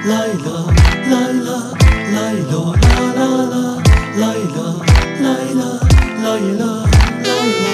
Layla, Layla, Layla, la la la, Layla, Layla, Layla, Layla.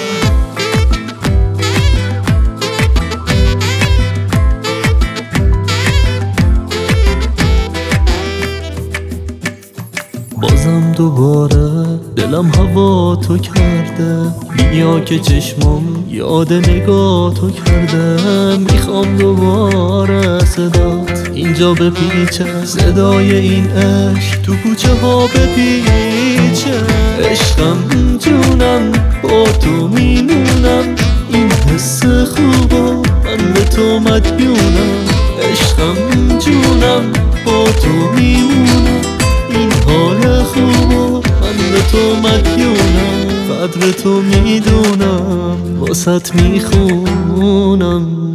بازم دوباره دلم هوا تو کرده، بیا که چشمم یاد نگاه تو کرده. میخوام دوباره صدات اینجا بپیچه، صدای این عشق تو کوچه ها بپیچه. عشقم جونم با تو میمونم، این حس خوبا من به تو مدیونم. عشقم جونم با تو میمونم، این حال خوبا من به تو مدیونم. قدر تو میدونم، واسط میخونم.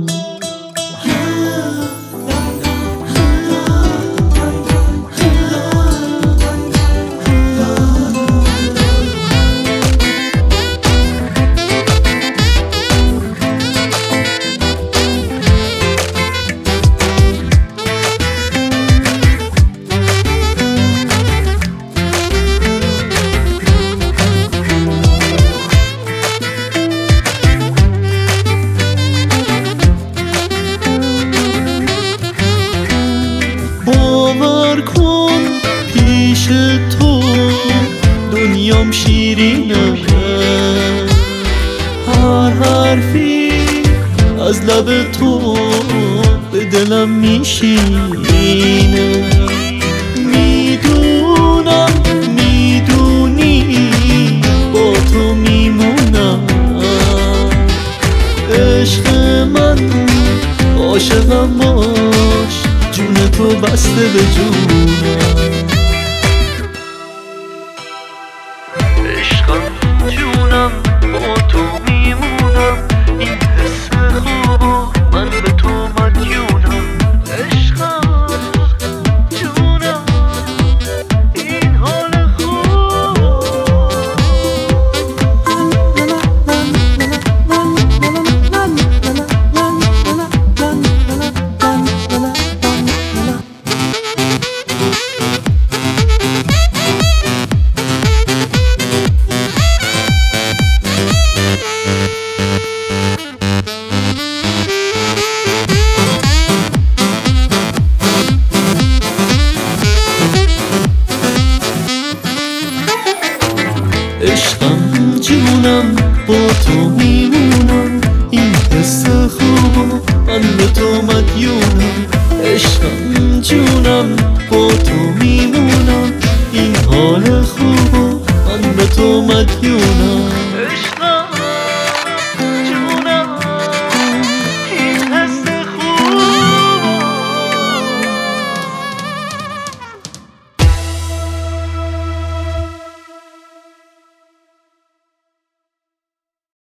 باور کن پیش تو دنیام شیرینه، هر حرفی از لب تو به دلم میشینه. میدونم میدونی با تو میمونم، عشق من عاشقم باش، جون تو بسته به جونم. عشقم جونم با تو میمونم، این حس خوبا من به تو مدیونم. عشقم جونم این حال خوب. عشقم جونم با تو میمونم، این حس خوبا من به تو مدیونم. عشقم جونم با تو میمونم، این حال خوبا من به تو مدیونم. عشقم